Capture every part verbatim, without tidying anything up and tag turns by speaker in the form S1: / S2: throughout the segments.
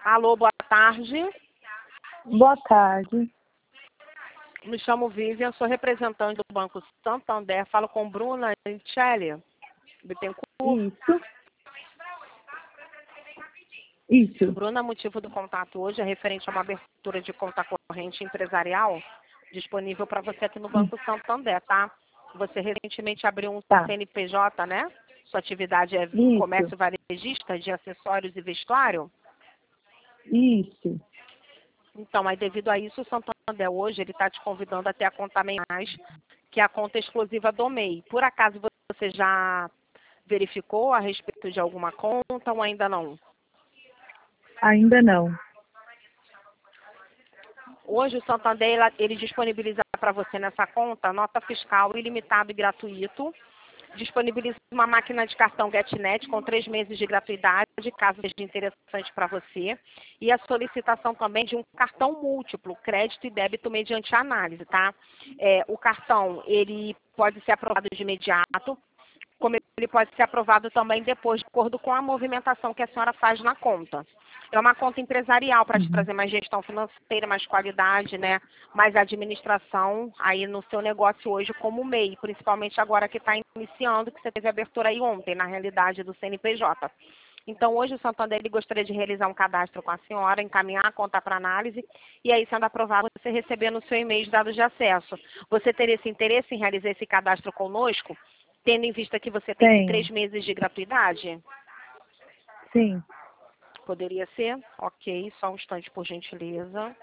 S1: Alô, boa tarde.
S2: Boa tarde.
S1: Me chamo Vivian, sou representante do Banco Santander. Falo com Bruna Michele Bittencourt.
S2: Isso. Isso.
S1: Bruna, motivo do contato hoje é referente a uma abertura de conta corrente empresarial disponível para você aqui no Banco Santander, tá? Você recentemente abriu um
S2: Tá.
S1: C N P J, né? Sua atividade é
S2: Isso.
S1: comércio varejista de acessórios e vestuário?
S2: Isso.
S1: Então, aí devido a isso, o Santander hoje ele está te convidando a ter a conta Mais, que é a conta exclusiva do M E I. Por acaso você já verificou a respeito de alguma conta ou ainda não?
S2: Ainda não.
S1: Hoje o Santander ele ele disponibiliza para você nessa conta nota fiscal ilimitado e gratuito. Disponibiliza uma máquina de cartão GetNet com três meses de gratuidade, caso seja interessante para você. E a solicitação também de um cartão múltiplo, crédito e débito mediante análise, tá? É, o cartão, ele pode ser aprovado de imediato, como ele pode ser aprovado também depois, de acordo com a movimentação que a senhora faz na conta. É uma conta empresarial para te
S2: Uhum.
S1: trazer mais gestão financeira, mais qualidade, né? Mais administração aí no seu negócio hoje como M E I, principalmente agora que está iniciando, que você teve abertura aí ontem, na realidade, do C N P J. Então, hoje o Santander ele gostaria de realizar um cadastro com a senhora, encaminhar a conta para análise e aí, sendo aprovado, você receber no seu e-mail os dados de acesso. Você teria esse interesse em realizar esse cadastro conosco, tendo em vista que você tem
S2: Tenho.
S1: três meses de gratuidade?
S2: Sim.
S1: Poderia ser? Ok, só um instante, por gentileza.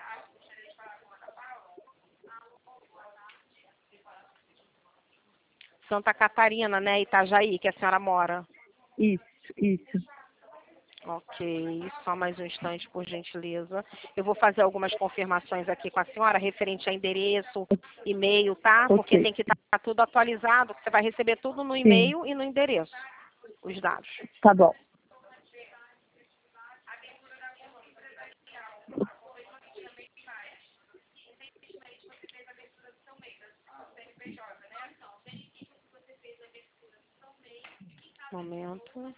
S1: Santa Catarina, né? Itajaí, que a senhora mora.
S2: Isso. Isso.
S1: Ok, só mais um instante, por gentileza. Eu vou fazer algumas confirmações aqui com a senhora, referente a endereço, e-mail, tá? Porque
S2: Ok.
S1: tem que estar tudo atualizado, você vai receber tudo no
S2: Sim.
S1: e-mail e no endereço, os dados.
S2: Tá bom.
S1: Momento.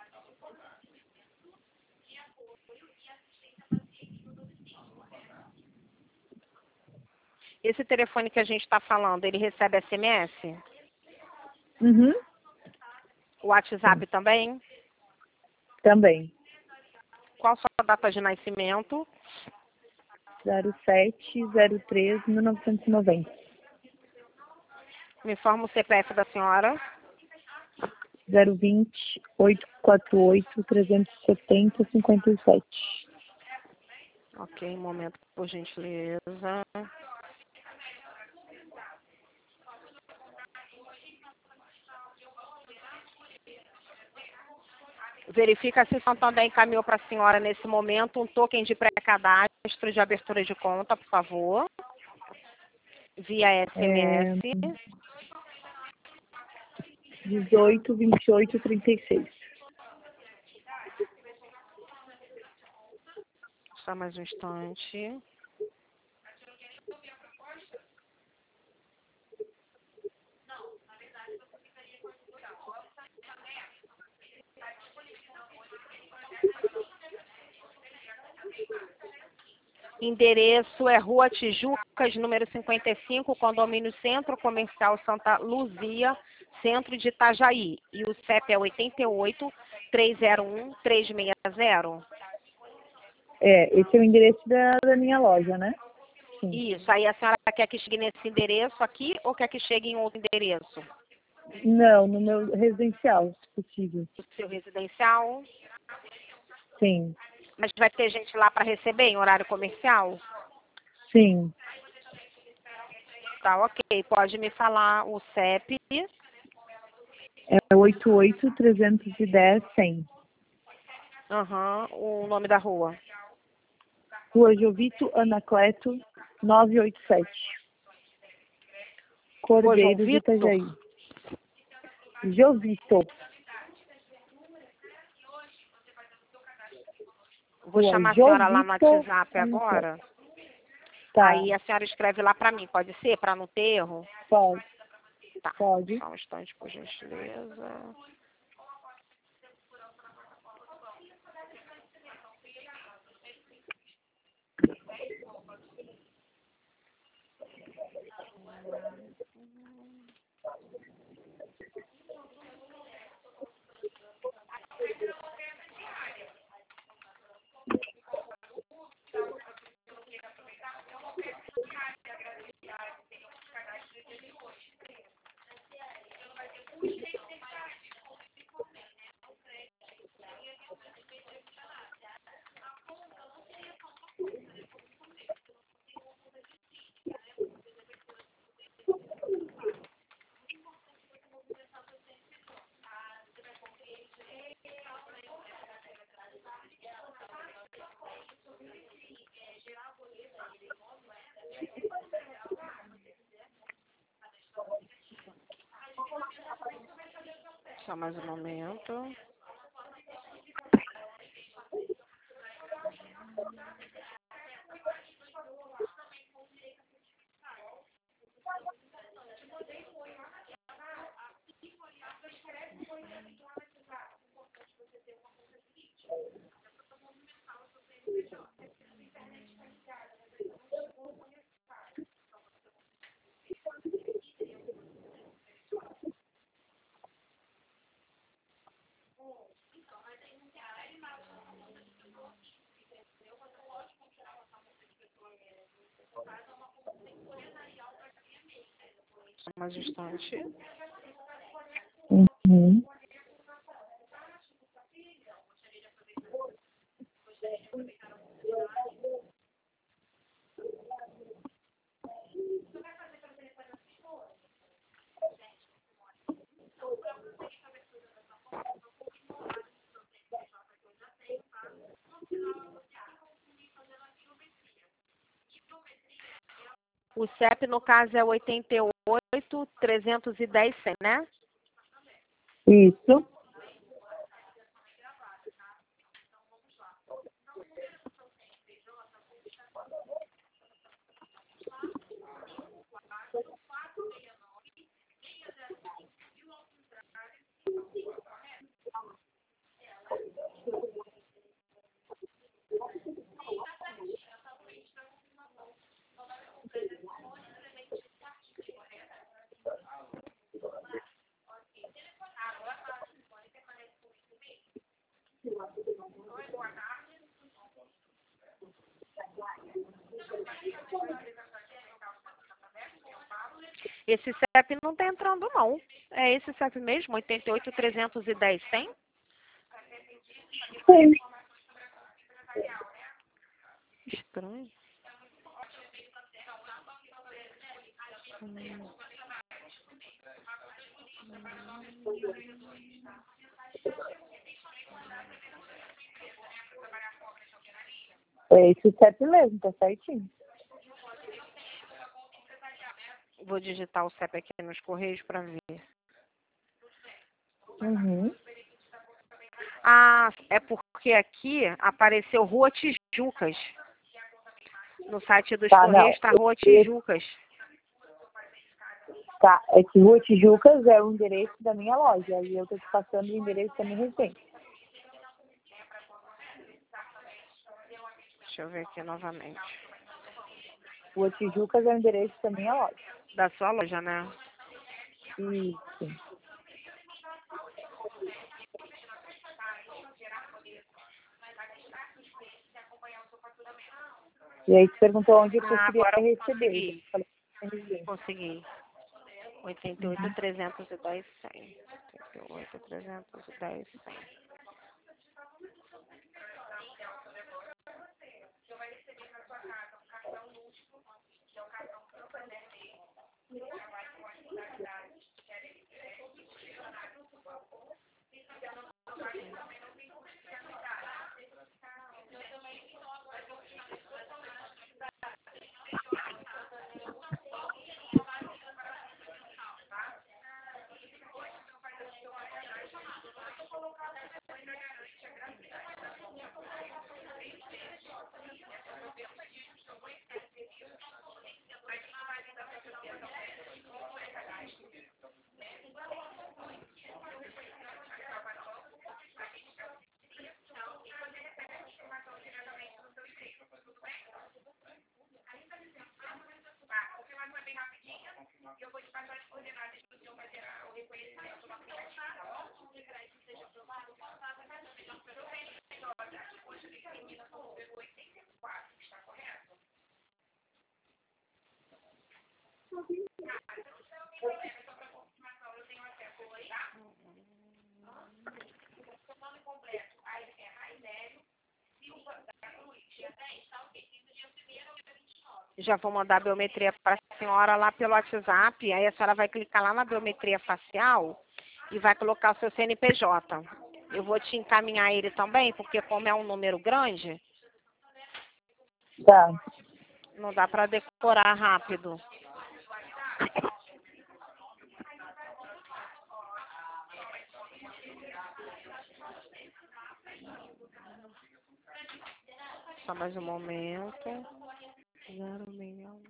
S1: Esse telefone que a gente está falando, ele recebe S M S?
S2: Uhum.
S1: O WhatsApp também?
S2: Também.
S1: Qual a sua data de nascimento?
S2: zero sete zero três mil novecentos e noventa.
S1: Me informa o C P F da senhora.
S2: zero vinte oitocentos e quarenta e oito trezentos e setenta cinquenta e sete.
S1: Ok, um momento, por gentileza. Verifica se o Santander encaminhou para a senhora nesse momento um token de pré-cadastro de abertura de conta, por favor. Via S M S.
S2: É, dezoito vinte e oito trinta e seis.
S1: Só mais um instante. Endereço é Rua Tijucas, número cinquenta e cinco, condomínio Centro Comercial Santa Luzia, centro de Itajaí. E o C E P é oito oito, três zero um, três seis zero.
S2: É, esse é o endereço da, da minha loja, né? Sim.
S1: Isso. Aí a senhora quer que chegue nesse endereço aqui ou quer que chegue em outro endereço?
S2: Não, no meu residencial, se possível.
S1: O seu residencial?
S2: Sim.
S1: Mas vai ter gente lá para receber em horário comercial?
S2: Sim.
S1: Tá, ok. Pode me falar o C E P?
S2: É oito oito trezentos e dez cem.
S1: Aham. O nome da rua?
S2: Rua Jovito Anacleto, novecentos e oitenta e sete.
S1: Rua João
S2: Cordeiros,
S1: Vitor?
S2: Itajaí. Jovito.
S1: Vou
S2: Rua
S1: chamar a senhora lá no
S2: Jovito
S1: WhatsApp
S2: Anacleto.
S1: agora.
S2: Tá,
S1: Aí a senhora escreve lá para mim, pode ser? Para não ter erro?
S2: pode.
S1: Tá.
S2: Pode.
S1: Só um instante, por gentileza. Só mais um momento. Só mais um instante.
S2: Uhum.
S1: O C E P, no caso, é oitenta e oito, trezentos e dez, cem, né?
S2: Isso.
S1: Esse C E P não está entrando, não. É esse C E P mesmo, oitenta e oito, trezentos e dez, cem?
S2: Sim.
S1: Estranho. Hum.
S2: É esse C E P mesmo, tá certinho.
S1: Vou digitar o C E P aqui nos Correios para ver.
S2: Uhum.
S1: Ah, é porque aqui apareceu Rua Tijucas. No site dos
S2: Tá,
S1: Correios
S2: não.
S1: está Rua
S2: Esse-
S1: Tijucas.
S2: Tá, é que Rua Tijucas é o endereço da minha loja. E eu tô te passando o endereço da minha residência.
S1: Deixa eu ver aqui novamente.
S2: Rua Tijucas é o endereço da minha loja.
S1: Da sua loja, né?
S2: Isso. E aí você perguntou onde eu
S1: Ah,
S2: preferia
S1: agora eu
S2: receber. Eu
S1: consegui.
S2: falei, na residência.
S1: Consegui. oitenta e oito, trezentos e dez, cem. oitenta e oito, trezentos e dez, cem. Já vou mandar a biometria para a senhora lá pelo WhatsApp. Aí a senhora vai clicar lá na biometria facial e vai colocar o seu C N P J. Eu vou te encaminhar ele também, porque como é um número grande,
S2: Tá.
S1: não dá para decorar rápido. Só mais um momento. Zero milhão.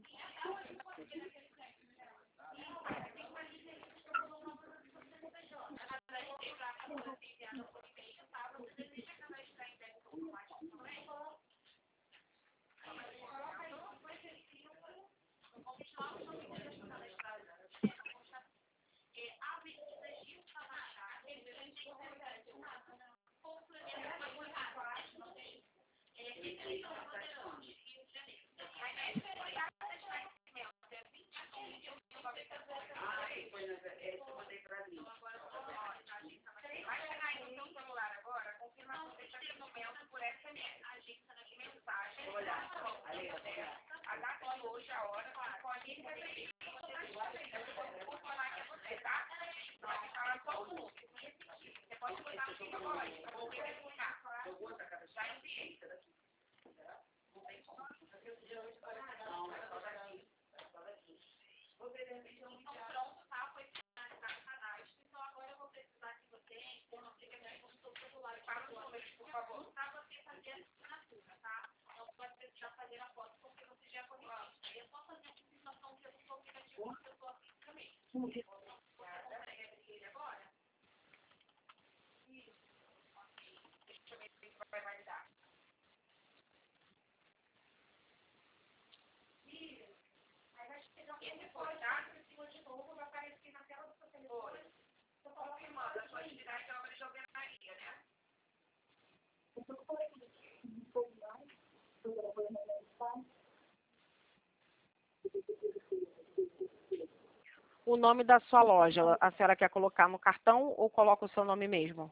S1: O nome da sua loja, a senhora quer colocar no cartão ou coloca o seu nome mesmo?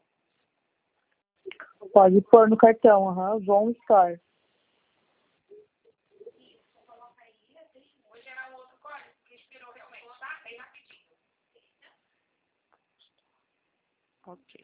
S2: Pode pôr no cartão, aham. Uhum. Von Store.
S1: Ok.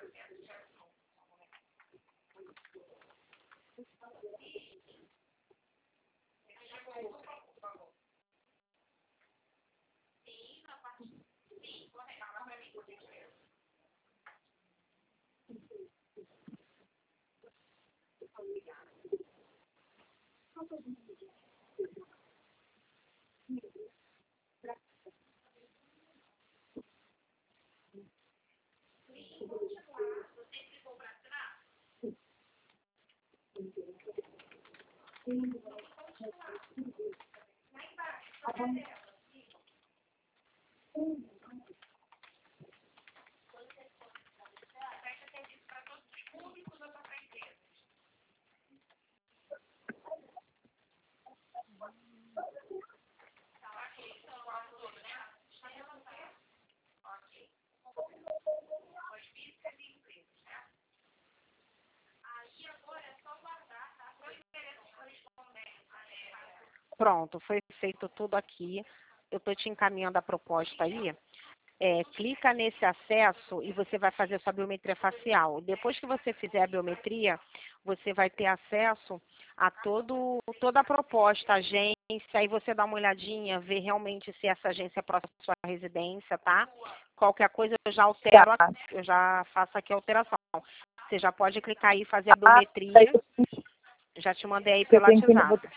S1: Pronto, foi feito tudo aqui. Eu estou te encaminhando a proposta aí. É, clica nesse acesso e você vai fazer a sua biometria facial. Depois que você fizer a biometria, você vai ter acesso a todo, toda a proposta, a agência, aí você dá uma olhadinha, vê realmente se essa agência é próxima da sua residência, tá? Qualquer coisa eu já altero,
S2: Tá.
S1: eu já faço aqui a alteração. Você já pode clicar aí e fazer a biometria. Já te mandei aí pelo WhatsApp.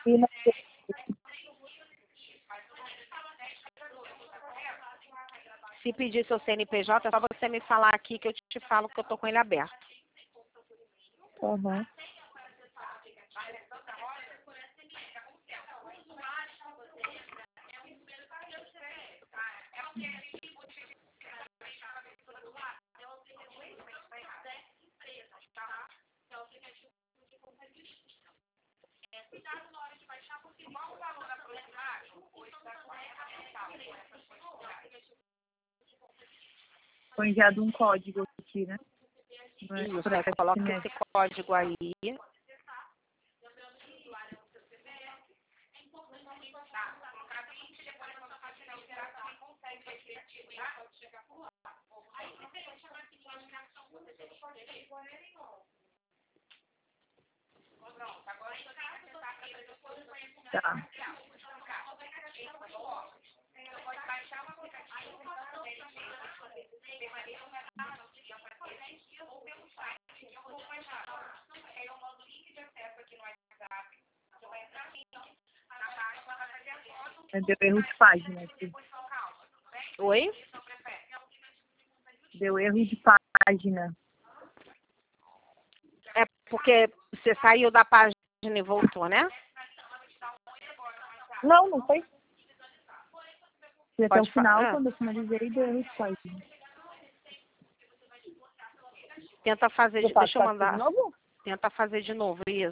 S1: Se pedir seu C N P J, é só você me falar aqui que eu te falo que eu tô com ele aberto.
S2: Uhum. Foi enviado um código aqui, né?
S1: Isso, aí coloca esse código aí.
S2: Tá. Deu erro de página aqui.
S1: Oi?
S2: Deu erro de página.
S1: É porque você saiu da página e voltou, né?
S2: Não, não foi. Fui até o
S1: Pode
S2: final,
S1: falar.
S2: quando eu finalizei, deu erro de página.
S1: Tenta fazer,
S2: Eu
S1: de-
S2: faço
S1: deixa eu
S2: faço de
S1: mandar.
S2: novo?
S1: Tenta fazer de novo, isso.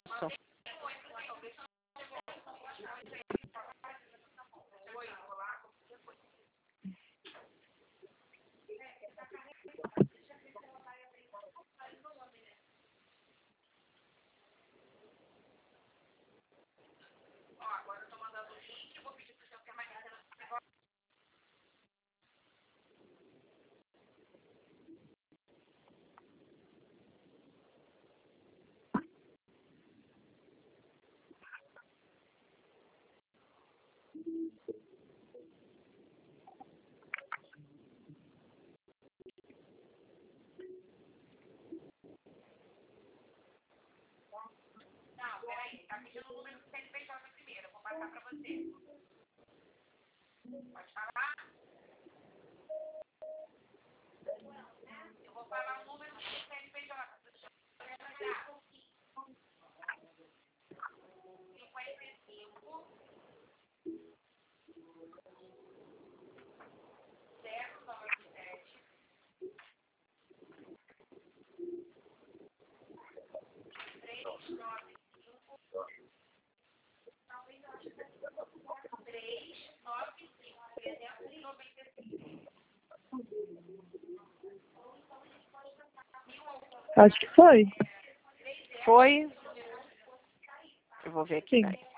S2: Acho que foi.
S1: Foi? Eu vou ver aqui,
S2: Sim.
S1: peraí.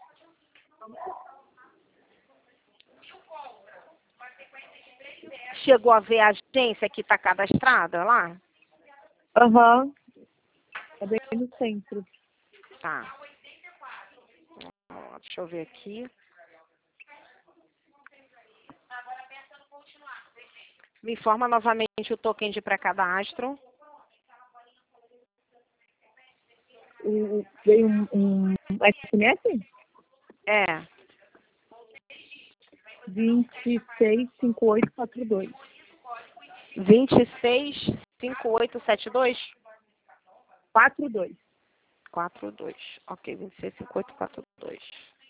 S1: Chegou a ver a agência que está cadastrada lá?
S2: Aham. É bem no centro.
S1: Tá. Ó, deixa eu ver aqui. Me informa novamente o token de pré-cadastro.
S2: O, veio um, um S M S?
S1: É.
S2: vinte e seis, cinquenta e oito, quarenta e dois.
S1: vinte e seis, cinquenta e oito, setenta e dois?
S2: quarenta e dois.
S1: quarenta e dois. Ok, vinte e seis, cinquenta e oito, quarenta e dois.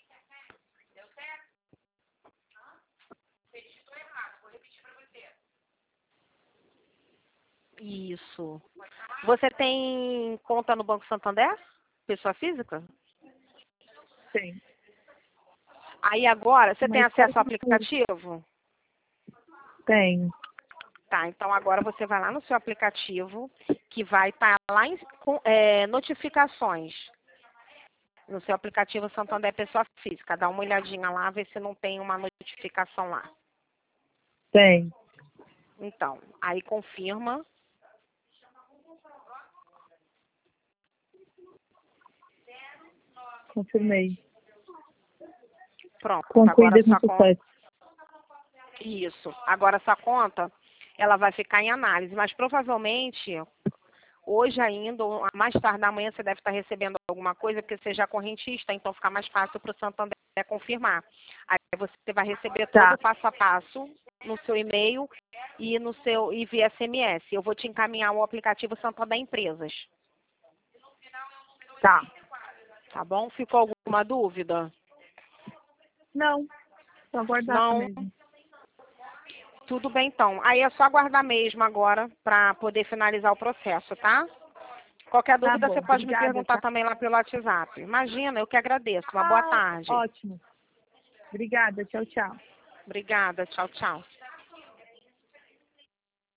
S1: Isso. Você tem conta no Banco Santander? Pessoa física?
S2: Tem.
S1: Aí agora, você tem
S2: Mas
S1: acesso ao
S2: qual que-
S1: aplicativo?
S2: Tem.
S1: Tá, então agora você vai lá no seu aplicativo, que vai estar lá em com, é, notificações. No seu aplicativo Santander Pessoa Física. Dá uma olhadinha lá, vê se não tem uma notificação lá.
S2: Tem.
S1: Então, aí confirma.
S2: Confirmei.
S1: Pronto,
S2: Concluída
S1: agora
S2: com
S1: sua conta.
S2: sucesso.
S1: Isso. Agora sua conta, ela vai ficar em análise, mas provavelmente hoje ainda, ou mais tarde da manhã, você deve estar recebendo alguma coisa, porque você já é correntista, então fica mais fácil para o Santander confirmar. Aí você vai receber todo
S2: Tá.
S1: o passo a passo no seu e-mail e no seu e via S M S. Eu vou te encaminhar o aplicativo Santander Empresas.
S2: Tá.
S1: Tá bom? Ficou alguma dúvida?
S2: Não. Só aguardar
S1: Não?
S2: mesmo.
S1: Tudo bem, então. Aí é só aguardar mesmo agora para poder finalizar o processo, tá? Qualquer
S2: Tá
S1: dúvida,
S2: bom.
S1: você pode me
S2: Obrigada,
S1: perguntar
S2: tá?
S1: também lá pelo WhatsApp. Imagina, eu que agradeço. Uma boa
S2: Ah,
S1: tarde.
S2: ótimo. Obrigada. Tchau, tchau.
S1: Obrigada. Tchau, tchau.